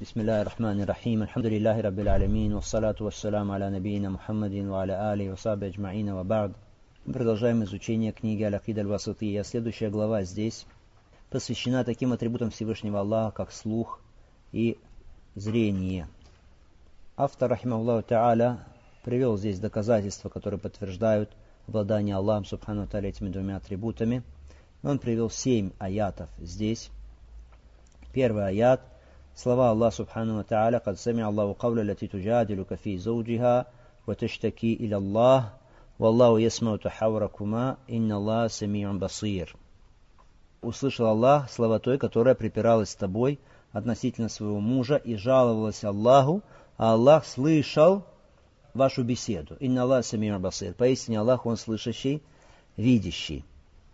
Бисмиллахи рахмани рахим. Алхамдулиллахи раббил алямин. Вассалату вассаляму аля набийна Мухаммадин ва аля али ва сахби аджмаина ва ба'д. Мы продолжаем изучение книги Аль-Акида Аль-Васития. Следующая глава здесь посвящена таким атрибутам Всевышнего Аллаха, как слух и зрение. Автор, рахимахуллаху та'аля, привел здесь доказательства, которые подтверждают обладание Аллахом субхану та'аля этими двумя атрибутами. Он привел 7 аятов здесь. Первый аят. Слова Аллаха субхану та'аля: «Кад сами'а Аллаху кавля лати туджадилука фи зауджиха ва таштаки иля Аллах, валлаху ясмау тахавракума, инна Аллаха сами'ун басир». Услышал Аллах слова той, которая припиралась с тобой относительно своего мужа и жаловалась Аллаху, а Аллах слышал вашу беседу. Инна Аллаха сами'ун басир. Поистине Аллах, Он слышащий, видящий.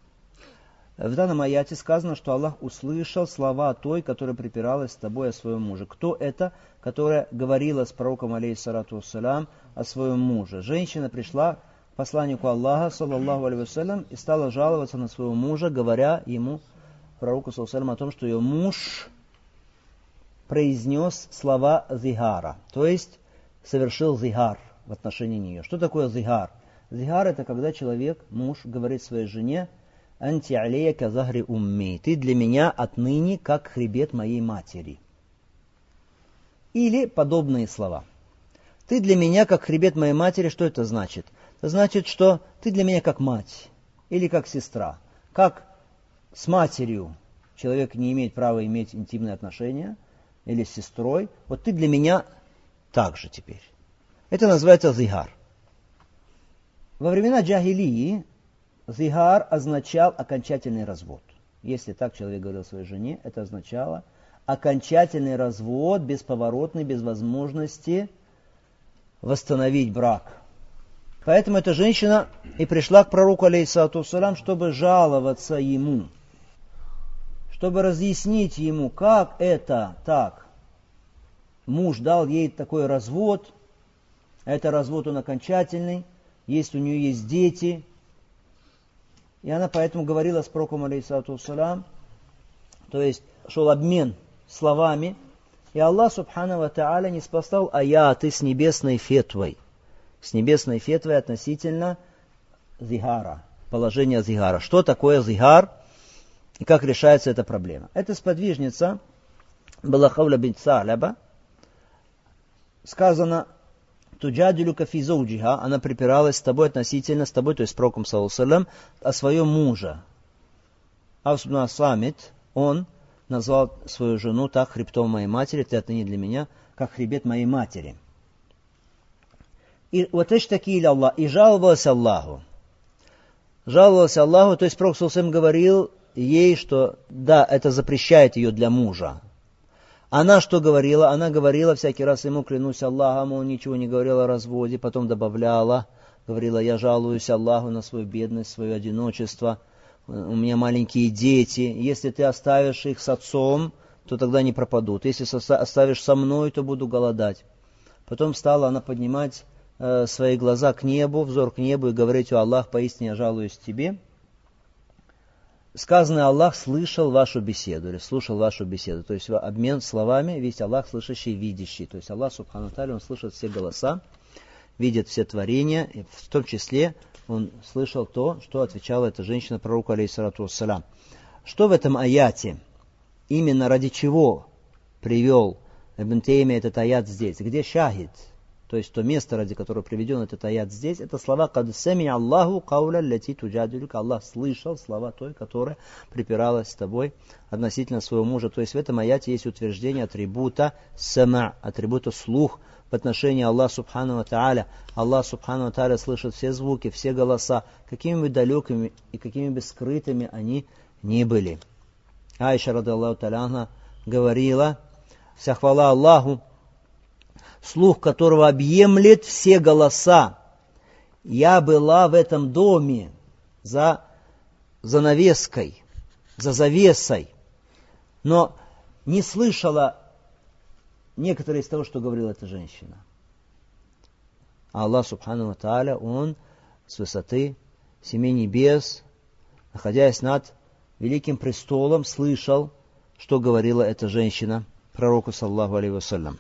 В данном аяте сказано, что Аллах услышал слова той, которая припиралась с тобой о своем муже. Кто это, которая говорила с пророком, алейхиссалату вассалям, о своем муже? Женщина пришла к посланнику Аллаха, саллаллаху алейхи вассалям, и стала жаловаться на своего мужа, говоря ему, пророку, саллаллаху алейхи вассалям, о том, что ее муж произнес слова зихара, то есть совершил зихар в отношении нее. Что такое зихар? Зихар — это когда человек, муж, говорит своей жене: «Анти алейя ка захри умми», ты для меня отныне как хребет моей матери. Или подобные слова. Ты для меня как хребет моей матери. Что это значит? Это значит, что ты для меня как мать или как сестра. Как с матерью человек не имеет права иметь интимные отношения, или с сестрой, вот ты для меня так же теперь. Это называется зихар. Во времена джахилии зихар означал окончательный развод. Если так человек говорил своей жене, это означало окончательный развод, бесповоротный, без возможности восстановить брак. Поэтому эта женщина и пришла к пророку, алейхиссалату вассалям, чтобы жаловаться ему, чтобы разъяснить ему, как это так. Муж дал ей такой развод, а это развод он окончательный, есть у нее есть дети. И она поэтому говорила с пророком, алейхиссалату вассалям, то есть шел обмен словами, и Аллах субхану ва та'аля не спасал аяты с небесной фетвой относительно зихара, положения зихара. Что такое зихар и как решается эта проблема? Эта сподвижница была Хавля бинт Са'ляба, сказано: «Туджадилука фи зауджиха», она припиралась с тобой относительно, с тобой, то есть с пророком, саллаллаху алейхи ва саллям, о своем муже. Авс ибн Самит, он назвал свою жену так: хребтом моей матери, ты отныне для меня как хребет моей матери. И вот таки иля Аллах, и жаловалась Аллаху. Жаловалась Аллаху, то есть пророк, саллаллаху алейхи ва саллям, говорил ей, что да, это запрещает ее для мужа. Она что говорила? Она говорила всякий раз ему: клянусь Аллахом, он ничего не говорил о разводе, потом добавляла, говорила: я жалуюсь Аллаху на свою бедность, свое одиночество, у меня маленькие дети, если ты оставишь их с отцом, то тогда не пропадут, если оставишь со мной, то буду голодать. Потом стала она поднимать свои глаза к небу, взор к небу и говорить: о Аллах, поистине я жалуюсь тебе. Сказано: Аллах слышал вашу беседу, или слушал вашу беседу. То есть обмен словами, ведь Аллах слышащий, видящий. То есть Аллах субхану та'аля, Он слышит все голоса, видит все творения, и в том числе Он слышал то, что отвечала эта женщина пророку, алейхиссалату вассалям. Что в этом аяте? Именно ради чего привел Ибн Теймия этот аят здесь? Где шахид? То есть то место, ради которого приведен этот аят здесь, это слова «Кад сами'а Аллаху кауля лати туджадилука». Аллах слышал слова той, которая припиралась с тобой относительно своего мужа. То есть в этом аяте есть утверждение атрибута сама, атрибута слух в отношении Аллаха субхану ва та'аля. Аллах субхану ва та'аля слышит все звуки, все голоса, какими бы далекими и какими бы скрытыми они ни были. Аиша радиаллаху та'аля анха говорила: вся хвала Аллаху, слух которого объемлет все голоса. Я была в этом доме за занавеской, за завесой, но не слышала некоторые из того, что говорила эта женщина. А Аллах субхану ва та'аля, Он с высоты 7 небес, находясь над великим престолом, слышал, что говорила эта женщина пророку саллаллаху алейхи вассалям.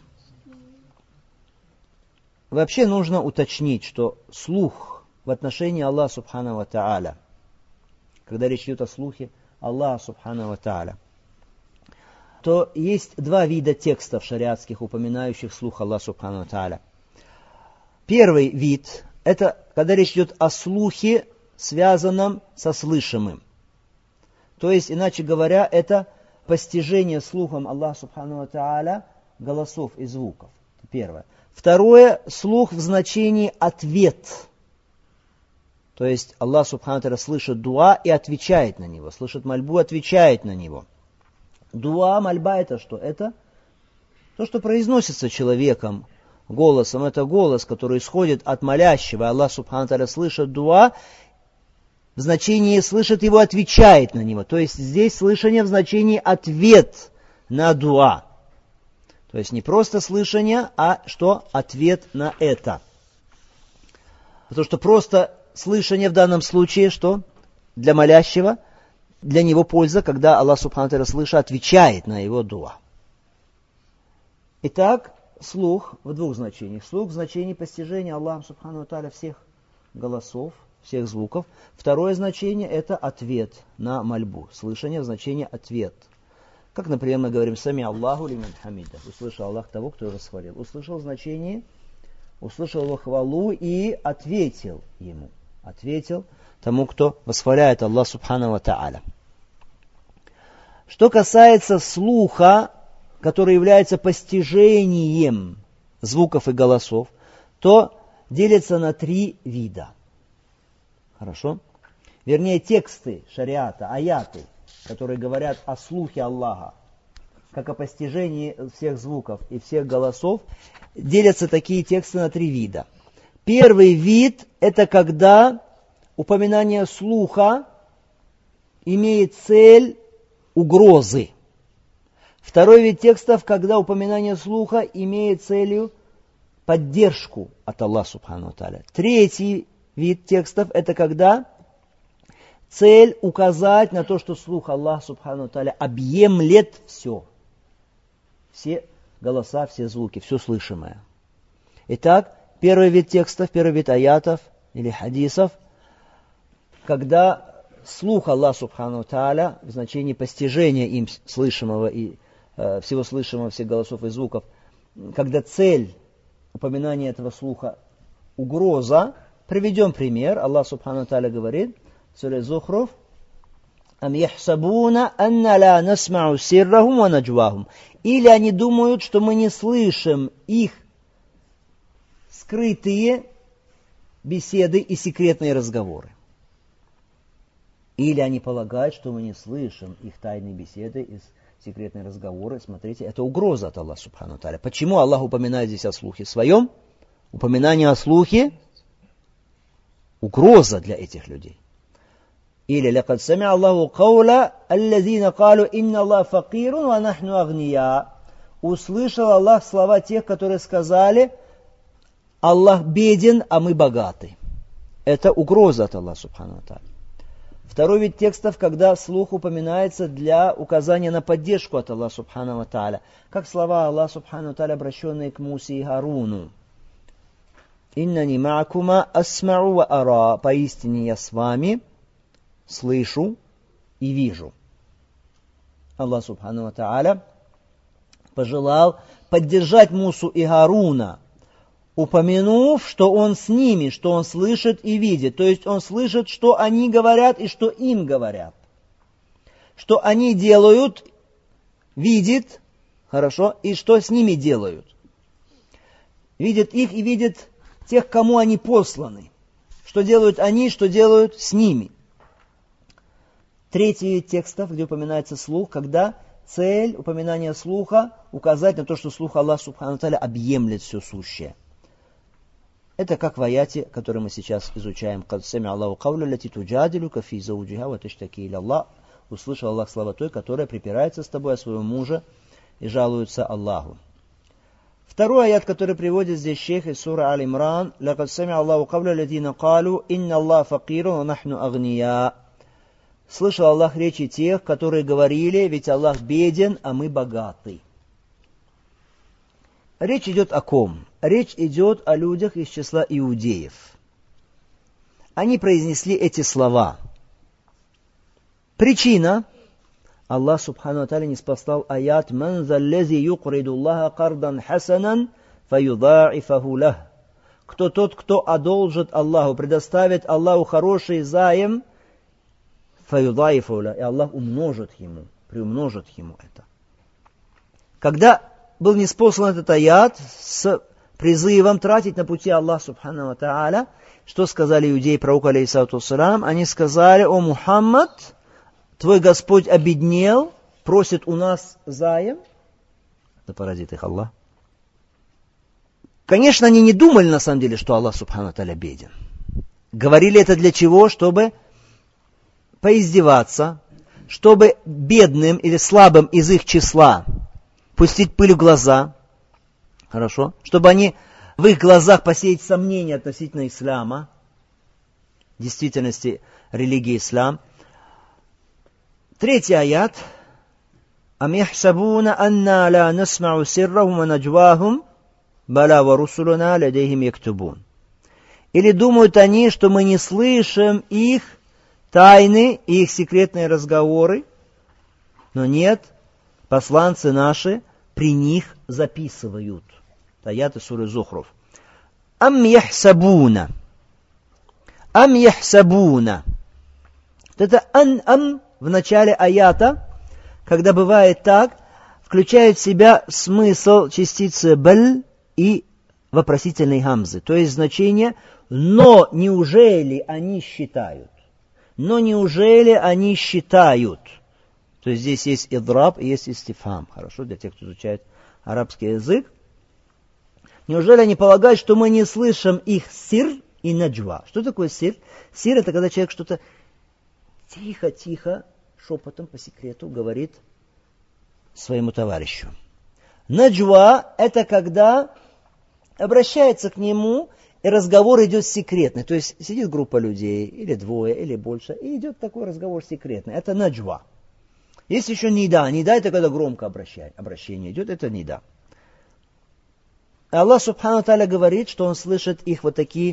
Вообще нужно уточнить, что слух в отношении Аллаха субхану ва тааля, когда речь идет о слухе Аллаха субхану ва тааля, то есть два вида текстов шариатских, упоминающих слух Аллаха субхану ва тааля. Первый вид – это когда речь идет о слухе, связанном со слышимым. То есть, иначе говоря, это постижение слухом Аллаха субхану ва тааля голосов и звуков. Первое. Второе – слух в значении ответ. То есть Аллах субхану ва тааля слышит дуа и отвечает на него. Слышит мольбу, отвечает на него. Дуа, мольба – это что? Это то, что произносится человеком голосом. Это голос, который исходит от молящего. Аллах субхану ва тааля слышит дуа, в значении слышит его, отвечает на него. То есть здесь слышание в значении ответ на дуа. То есть не просто слышание, а что? Ответ на это. Потому что просто слышание в данном случае, что? Для молящего, для него польза, когда Аллах субхану ва тааля слышит, отвечает на его дуа. Итак, слух в двух значениях. Слух в значении постижения Аллахом субхану ва тааля всех голосов, всех звуков. Второе значение – это ответ на мольбу. Слышание в значении ответ. Как, например, мы говорим «Сами Аллаху лиман хамида». Услышал Аллах того, кто его восхвалил. Услышал значение, услышал его хвалу и ответил ему. Ответил тому, кто восхваляет Аллах субхану ва тааля. Что касается слуха, который является постижением звуков и голосов, то делится на три вида. Хорошо? Вернее, тексты шариата, аяты, которые говорят о слухе Аллаха, как о постижении всех звуков и всех голосов, делятся такие тексты на три вида. Первый вид – это когда упоминание слуха имеет цель угрозы. Второй вид текстов, когда упоминание слуха имеет целью поддержку от Аллаха субхану ва тааля. Третий вид текстов – это когда цель указать на то, что слух Аллаха субхану ва тааля объемлет все. Все голоса, все звуки, все слышимое. Итак, первый вид текстов, первый вид аятов или хадисов, когда слух Аллаха субхану ва тааля в значении постижения им слышимого и всего слышимого, всех голосов и звуков, когда цель упоминания этого слуха угроза. Приведем пример. Аллах субхану ва тааля говорит в суре Зухруф: «Ам яхсабуна анна ла насмау сиррахум ва наджвахум». Или они думают, что мы не слышим их скрытые беседы и секретные разговоры. Или они полагают, что мы не слышим их тайные беседы и секретные разговоры. Смотрите, это угроза от Аллаха субхану ва тааля. Почему Аллах упоминает здесь о слухе своем? Упоминание о слухе – угроза для этих людей. Или «Лакад сами'а Аллаху каула аллазина калу инна Аллах факирун ва нахну агния». Услышал Аллах слова тех, которые сказали: Аллах беден, а мы богаты. Это угроза от Аллаха субхану ва тааля. Второй вид текстов, когда слух упоминается для указания на поддержку от Аллаха субхану ва тааля. Как слова Аллаха субхану ва тааля, обращенные к Мусе и Харуну. «Иннани ма'акума асмa'у ва ара». Поистине я с вами слышу и вижу. Аллах субхану ва тааля пожелал поддержать Мусу и Харуна, упомянув, что он с ними, что он слышит и видит. То есть он слышит, что они говорят и что им говорят. Что они делают, видит, хорошо, и что с ними делают. Видит их и видит тех, кому они посланы. Что делают они, что делают с ними. Третий вид текстов, где упоминается слух, когда цель упоминания слуха указать на то, что слух Аллаха субхану ва тааля объемлет все сущее. Это как в аяте, который мы сейчас изучаем. «Кад сами'а Аллаху кауля лати туджадилука фи зауджиха ва таштаки иля Аллах». Услышал Аллах слова той, которая припирается с тобой о своего мужа и жалуется Аллаху. Второй аят, который приводит здесь шейх из суры Аль-Имран: «Лакад сами'а Аллаху кауля латина калу инна Аллах факирун ва нахну агния». Слышал Аллах речи тех, которые говорили: ведь Аллах беден, а мы богаты. Речь идет о ком? Речь идет о людях из числа иудеев. Они произнесли эти слова. Причина. Аллах Субхану ва Тааля не спасал аят «Ман заллази юқриду Аллаха кардан хасанан фаюдаифаху лах». Кто тот, кто одолжит Аллаху, предоставит Аллаху хороший заем, фаюдаифаху лах, и Аллах умножит ему, приумножит ему это. Когда был ниспослан этот аят с призывом тратить на пути Аллаха Субхану ва Тааля, что сказали иудеи пророку алейхиссалату вассалам? Они сказали: «О Мухаммад, твой Господь обеднел, просит у нас заем». Да поразит их Аллах. Конечно, они не думали на самом деле, что Аллах Субхану ва Тааля беден. Говорили это для чего? Чтобы поиздеваться, чтобы бедным или слабым из их числа пустить пыль в глаза, хорошо, чтобы они в их глазах посеять сомнения относительно ислама, действительности религии ислам. Третий аят. «Ам яхсабуна анна ла насмау сиррахум ва наджвахум, бала ва русулуна ладейхим яктубун». Или думают они, что мы не слышим их тайны и их секретные разговоры, но нет, посланцы наши при них записывают. Аяты суры Зухруф. Ам яхсабуна. Ам яхсабуна. Вот это ам в начале аята, когда бывает так, включает в себя смысл частицы баль и вопросительной гамзы. То есть значение «но неужели они считают?» Но неужели они считают? То есть здесь есть идраб и есть истифхам. Хорошо, для тех, кто изучает арабский язык. Неужели они полагают, что мы не слышим их сир и наджва? Что такое сир? Сир — это когда человек что-то тихо-тихо, шепотом по секрету говорит своему товарищу. Наджва — это когда обращается к нему, и разговор идет секретный. То есть сидит группа людей, или двое, или больше, и идет такой разговор секретный. Это наджва. Есть еще нида. Нида — это когда громко обращение идет, это нида. Аллах Субхану ва Тааля говорит, что Он слышит их вот такие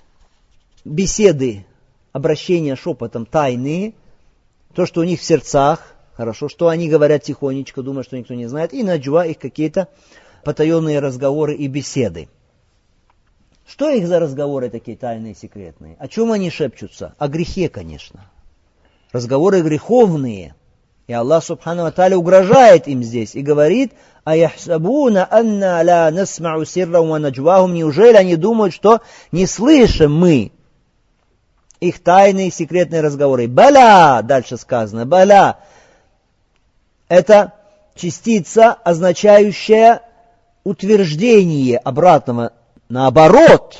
беседы, обращения шепотом, тайные, то, что у них в сердцах, хорошо, что они говорят тихонечко, думая, что никто не знает, и наджва, их какие-то потаенные разговоры и беседы. Что их за разговоры такие тайные, секретные? О чем они шепчутся? О грехе, конечно. Разговоры греховные. И Аллах Субхану ва Тааля угрожает им здесь и говорит: «Аяхсабуна анна ла насмау сиррахум ва наджвахум». Неужели они думают, что не слышим мы их тайные секретные разговоры? Баля, дальше сказано, баля. Это частица, означающая утверждение обратного. Наоборот,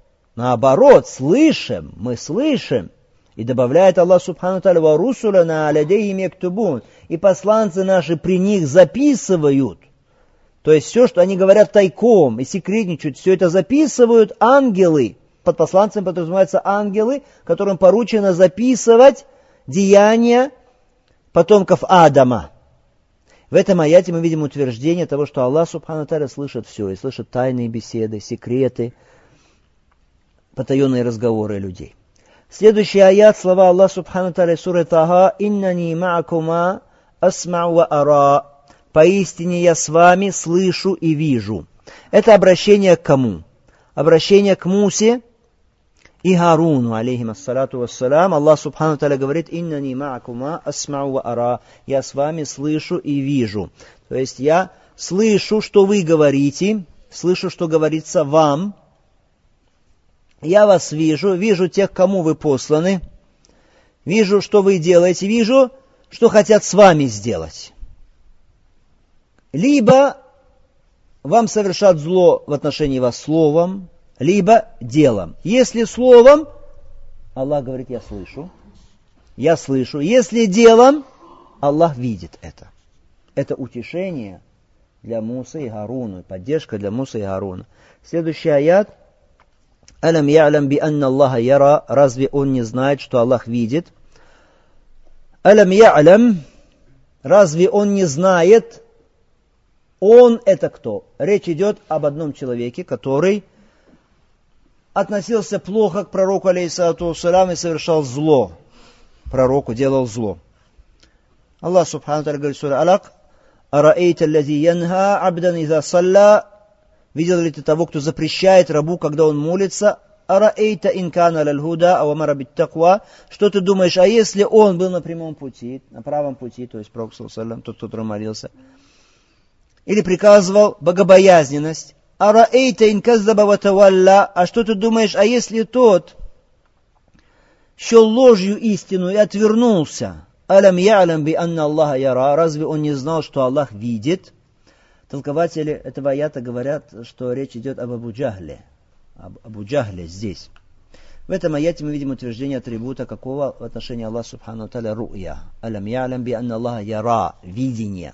слышим, мы слышим. И добавляет Аллах Субхану ва Тааля: «Ва русулана алядейхим яктубун». И посланцы наши при них записывают. То есть все, что они говорят тайком и секретничают, все это записывают ангелы. Под посланцами подразумеваются ангелы, которым поручено записывать деяния потомков Адама. В этом аяте мы видим утверждение того, что Аллах Субхану ва Тааля слышит все, и слышит тайные беседы, секреты, потаенные разговоры людей. Следующий аят, слова Аллаха Субхану ва Тааля, сура Таха: «Иннани ма'акума асмау ва ара». Поистине я с вами слышу и вижу. Это обращение к кому? Обращение к Мусе и Харуну, алейхим ассалату вассалам. Аллах Субхану ва Тааля говорит: «Иннани ма'акума асмау ва ара». Я с вами слышу и вижу. То есть я слышу, что вы говорите, слышу, что говорится вам. Я вас вижу, вижу тех, кому вы посланы, вижу, что вы делаете, вижу, что хотят с вами сделать. Либо вам совершат зло в отношении вас словом, либо делом. Если словом, Аллах говорит: я слышу. Если делом, Аллах видит это. Это утешение для Мусы и Харуна, поддержка для Мусы и Харуна. Следующий аят. «Алям я'лям би анна Аллаха яра». Разве он не знает, что Аллах видит? «Алям я'лям». Разве он не знает? Он это кто? Речь идет об одном человеке, который относился плохо к пророку, алейхиссалату вассалям, и совершал зло. Пророку делал зло. Аллах субхану тааля говорит в суре Алак: «Араэйта аллази янха абдан иза салла». Видел ли ты того, кто запрещает рабу, когда он молится? «Араэйта инкана лаль-худа авамара бит-таква». Что ты думаешь, а если он был на прямом пути, на правом пути, то есть пророк, саллаллаху, тот, который молился, или приказывал богобоязненность? «Араэйта инказдаба ва тавалла». А что ты думаешь, а если тот счел ложью истину и отвернулся? «Алям я'лам би анна Аллаха яра». Разве он не знал, что Аллах видит? Толкователи этого аята говорят, что речь идет об Абу Джахле. Об Абу Джахле здесь. В этом аяте мы видим утверждение атрибута какого в отношении Аллаха субхану тааля ру'я. «Алям я'лам би анна Аллаха яра». Видение.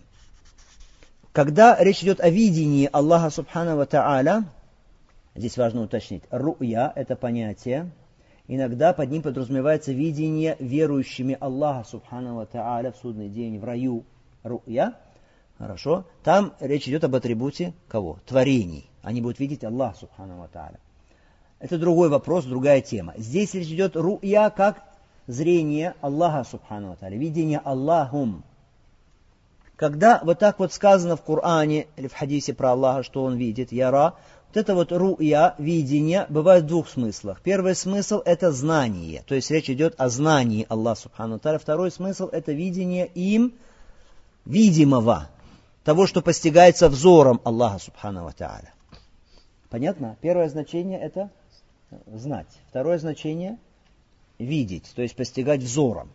Когда речь идет о видении Аллаха субхану тааля, здесь важно уточнить, ру'я – это понятие. Иногда под ним подразумевается видение верующими Аллаха субхану тааля в судный день в раю. Ру'я. Хорошо. Там речь идет об атрибуте кого? Творений. Они будут видеть Аллаха субхану тааля. Это другой вопрос, другая тема. Здесь речь идет ру'я как зрение Аллаха субхану тааля, видение Аллахум. Когда вот так вот сказано в Коране или в хадисе про Аллаха, что он видит, яра, вот это вот ру'я, видение, бывает в двух смыслах. Первый смысл – это знание, то есть речь идет о знании Аллаха субхану тааля. Второй смысл – это видение им видимого, того, что постигается взором Аллаха субхану тааля. Понятно? Первое значение – это знать. Второе значение – видеть, то есть постигать взором.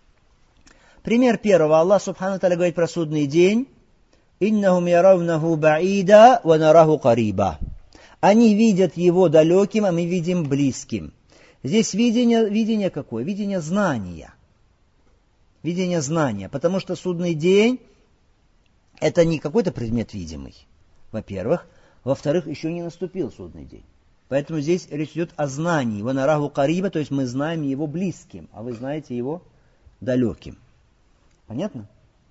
Пример первого. Аллах субхану тааля говорит про судный день. «Иннахум яравнаху баида ва нараху кариба». Они видят его далеким, а мы видим близким. Здесь видение какое? Видение знания. Видение знания. Потому что судный день – это не какой-то предмет видимый, во-первых. Во-вторых, еще не наступил судный день. Поэтому здесь речь идет о знании. «Ва нараху кариба», то есть мы знаем его близким, а вы знаете его далеким. Понятно?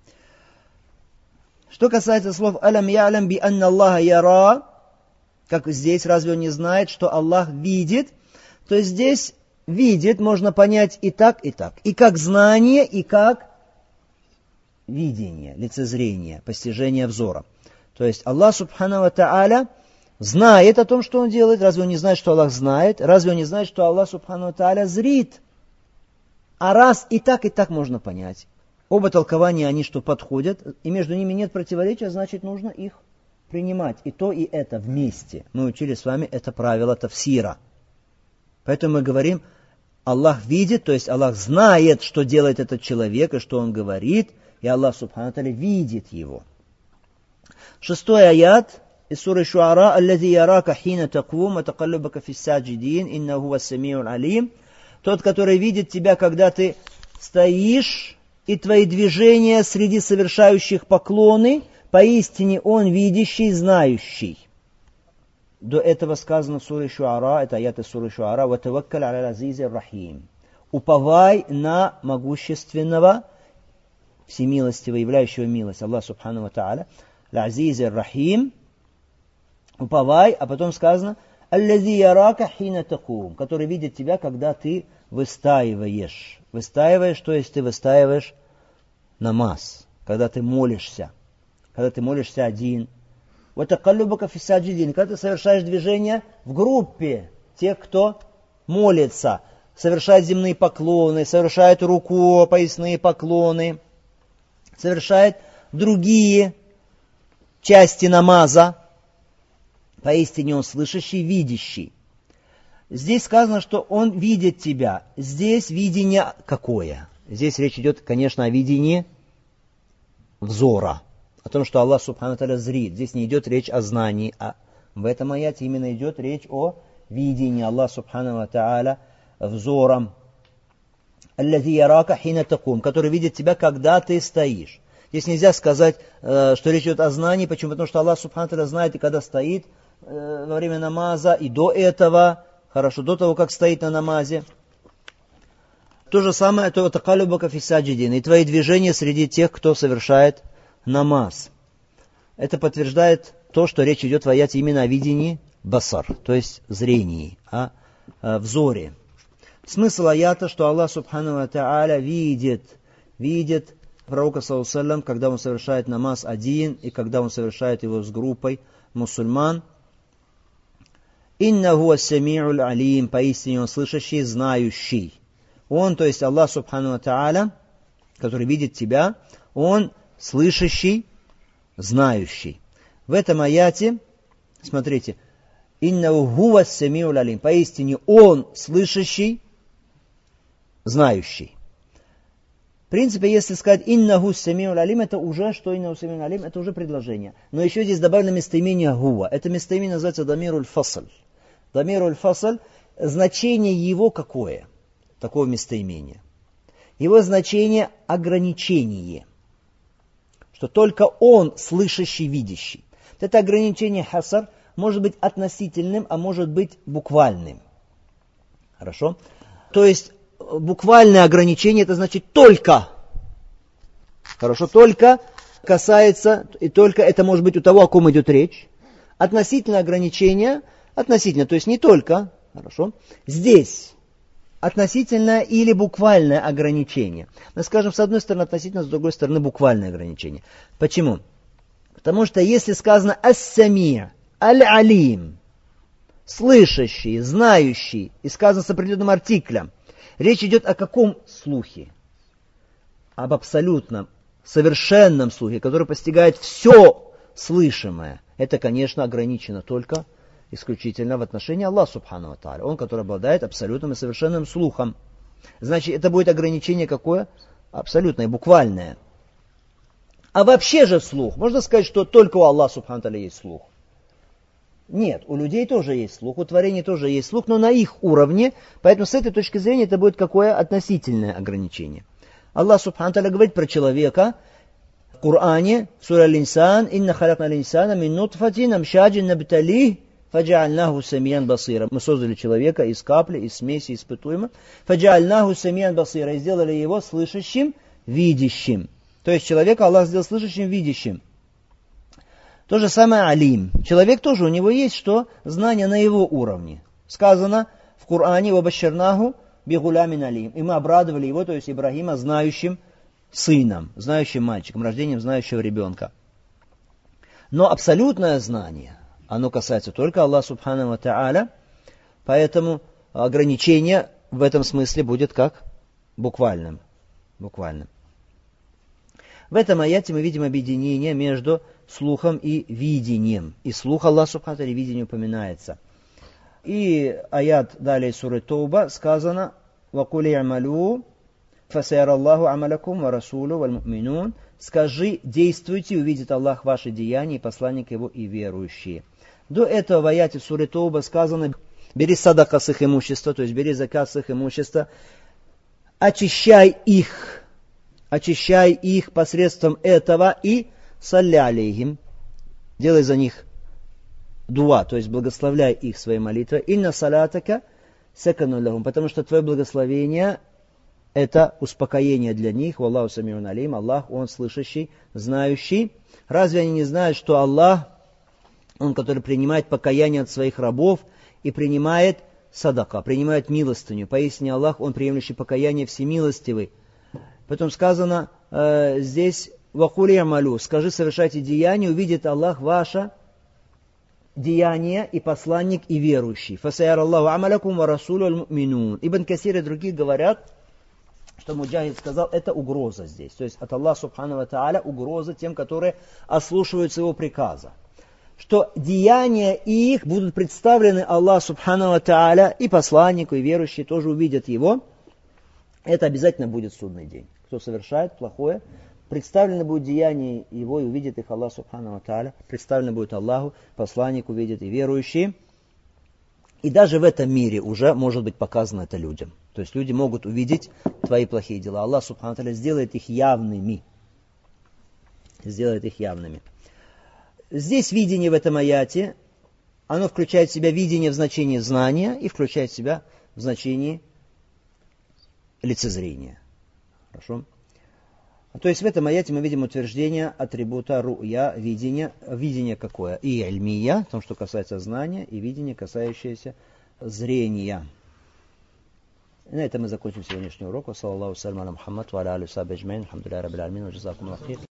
Что касается слов «Алям я'лам би анна Аллаха яра», как здесь, разве он не знает, что Аллах видит? То есть здесь видит можно понять и так, и так. И как знание, и как видение, лицезрение, постижение взора. То есть Аллах субхану ва тааля знает о том, что он делает. Разве он не знает, что Аллах знает? Разве он не знает, что Аллах субхану ва тааля зрит? А раз и так можно понять. Оба толкования, они что подходят, и между ними нет противоречия, значит нужно их принимать. И то, и это вместе. Мы учили с вами это правило тафсира. Поэтому мы говорим, Аллах видит, то есть Аллах знает, что делает этот человек, и что он говорит, и Аллах субхану тааля видит его. 6-й аят из суры Шуара: «Аллази ярака хина такум, ва такаллубака фиссаджидин, иннаху вас-сами'уль алим». Тот, который видит тебя, когда ты стоишь, и твои движения среди совершающих поклоны, поистине Он видящий, знающий. До этого сказано в суре Шуара, это аят из суры Шуара: «Ва таваккаль аля азизи рахим». Уповай на могущественного, всемилостивого, являющего милость, Аллах субхану ва тааля, азизи рахим. Уповай, а потом сказано: «Аллази ярака хина такум», который видит тебя, когда ты выстаиваешь. Выстаиваешь, то есть ты выстаиваешь намаз, когда ты молишься один. Вот такаллубака фиссаджидин, когда ты совершаешь движение в группе тех, кто молится, совершает земные поклоны, совершает руку, поясные поклоны, совершает другие части намаза. Поистине он слышащий, видящий. Здесь сказано, что он видит тебя. Здесь видение какое? Здесь речь идет, конечно, о видении взора. О том, что Аллах субхану тааля зрит. Здесь не идет речь о знании. А в этом аяте именно идет речь о видении Аллаха субхану тааля взором. «Аллази ярака хина такум», который видит тебя, когда ты стоишь. Здесь нельзя сказать, что речь идет о знании. Почему? Потому что Аллах субхану тааля знает, и когда стоит во время намаза, и до этого, хорошо, до того, как стоит на намазе. То же самое, это такаллубака фиссаджидин, и твои движения среди тех, кто совершает намаз. это подтверждает то, что речь идет в аяте именно о видении басар, то есть зрении, о взоре. Смысл аята, что Аллах Субхану ва Тааля видит пророка, саллаллаху алейхи ва саллям, когда он совершает намаз один и когда он совершает его с группой мусульман. «Иннаху ас-сами'уль алим», поистине он слышащий, знающий. Он, то есть Аллах Субхану ва Тааля, который видит тебя, он слышащий, знающий. В этом аяте, смотрите, «Иннаху хуа ас-сами'уль алим», поистине он слышащий, знающий. В принципе, если сказать «иннаху самиуль алим», это уже, что «иннаху самиуль алим», это уже предложение. Но еще здесь добавлено местоимение «гуа». Это местоимение называется «дамируль фасль». «Дамируль фасль», значение его какое? Такого местоимения. Его значение – ограничение. Что только он слышащий, видящий. Это ограничение хасар может быть относительным, а может быть буквальным. Хорошо? То есть, буквальное ограничение, это значит только. Хорошо, только касается, и только это может быть у того, о ком идет речь. Относительное ограничение, относительно, то есть не только. Хорошо. Здесь относительное или буквальное ограничение. Мы скажем, с одной стороны относительно, с другой стороны буквальное ограничение. Почему? Потому что если сказано «ас-сами'», «аль-алим», слышащий, знающий, и сказано с определенным артиклем, речь идет о каком слухе? Об абсолютном, совершенном слухе, который постигает все слышимое. Это, конечно, ограничено только исключительно в отношении Аллаха Субхану ва Тааля. Он, который обладает абсолютным и совершенным слухом. Значит, это будет ограничение какое? Абсолютное, буквальное. А вообще же слух. Можно сказать, что только у Аллаха Субхану ва Тааля есть слух? Нет, у людей тоже есть слух, у творений тоже есть слух, но на их уровне, поэтому с этой точки зрения это будет какое относительное ограничение. Аллах Субхану Тааля говорит про человека в Коране, в суре Аль-Инсан, «Инна халакна аль-инсана мин нутфатин амшаджин набталих, фаджаальнаху самиян басира». Мы создали человека из капли, из смеси испытуемого. Фаджаальнаху самиян басира. И сделали его слышащим, видящим. То есть человека Аллах сделал слышащим, видящим. То же самое алим. Человек тоже, у него есть что? Знание на его уровне. Сказано в Коране «Вабашшарнаху бигулямин алим». И мы обрадовали его, то есть Ибрахима, знающим сыном, знающим мальчиком, рождением знающего ребенка. Но абсолютное знание, оно касается только Аллаха Субхану ва Тааля, поэтому ограничение в этом смысле будет как буквальным. В этом аяте мы видим объединение между слухом и видением. И слух Аллаха Субхану ва Тааля, видение упоминается. И аят далее суры Тауба сказано «Вакули амалу, фасайараллаху амалакум ва расулу валь муминун». Скажи, действуйте, увидит Аллах ваши деяния, и посланник его, и верующие. До этого в аяте суры Тауба сказано «Бери садака с их имущества», то есть бери закат с их имущества, очищай их посредством этого и салли алейхим, делай за них дуа, то есть благословляй их своей молитвой. Инна салатака сакану лахум, потому что твое благословение это успокоение для них. Валлаху самиун алим, Аллах, Он слышащий, знающий. Разве они не знают, что Аллах, Он, который принимает покаяние от своих рабов и принимает садака, принимает милостыню. Поистине Аллах, Он приемлющий покаяние, всемилостивый. Потом сказано здесь «Вакули амалю», скажи, совершайте деяние, увидит Аллах ваше деяние и посланник и верующий. «Фасаяр Аллаху амалякум ва расулу аль-муминун». Ибн Касир и другие говорят, что Муджахид сказал, это угроза здесь. То есть от Аллаха Субхану ва Тааля угроза тем, которые ослушиваются его приказа. Что деяния их будут представлены Аллаху Субхану ва Тааля, и посланнику, и верующие тоже увидят его. Это обязательно будет судный день. Кто совершает плохое, представлено будет деяние его, и увидит их Аллах Субхану ва Тааля. Представлено будет Аллаху, посланник увидит, и верующие. И даже в этом мире уже может быть показано это людям. То есть люди могут увидеть твои плохие дела. Аллах Субхану ва Тааля сделает их явными. Здесь видение в этом аяте, оно включает в себя видение в значении знания и включает в себя в значении лицезрения. Хорошо? То есть в этом аяте мы видим утверждение атрибута ру'я, видение. Видение какое? И ильмия, в том, что касается знания, и видение, касающееся зрения. И на этом мы закончим сегодняшний урок. Саллаллаху салям аля Мухаммад ва аля алейхи ва сахбихи аджмаин. Алхамдулиллахи раббил аламин ва джазакумуллаху хейр.